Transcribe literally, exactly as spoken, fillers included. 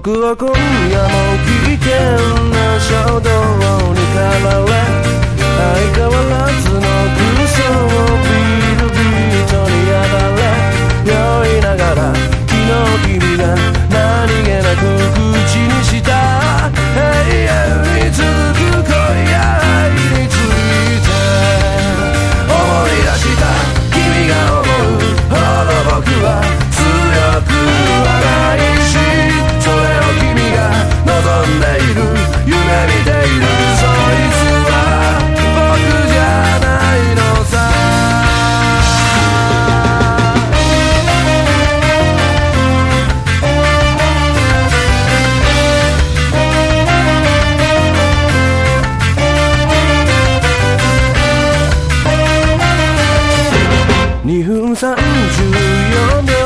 僕は今夜も危険な衝動に駆られ、相変わらずの空想をビールビートにやられ酔いながら、昨日君が何気なく口にした永遠に続く恋や愛について思い出した。君が思うほど僕は強くはないし、それを君が望んでいる、夢見ている、そいつは僕じゃないのさ。にふんさんじゅうよんびょう